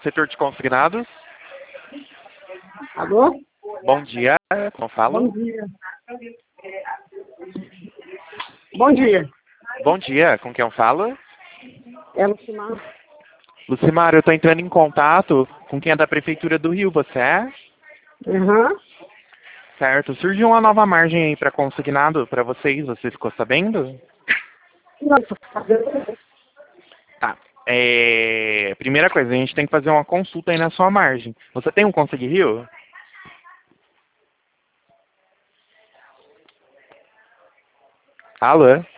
setor de consignados. Alô? Bom dia, como fala? Bom dia. Bom dia. Bom dia, com quem eu falo? É Lucimar. Lucimar, eu estou entrando em contato com quem é da Prefeitura do Rio, você é? Aham. Certo, surgiu uma nova margem aí para consignado para vocês, você ficou sabendo? Nossa, Tá. Primeira coisa, a gente tem que fazer uma consulta aí na sua margem. Você tem um Consig Rio? Alô?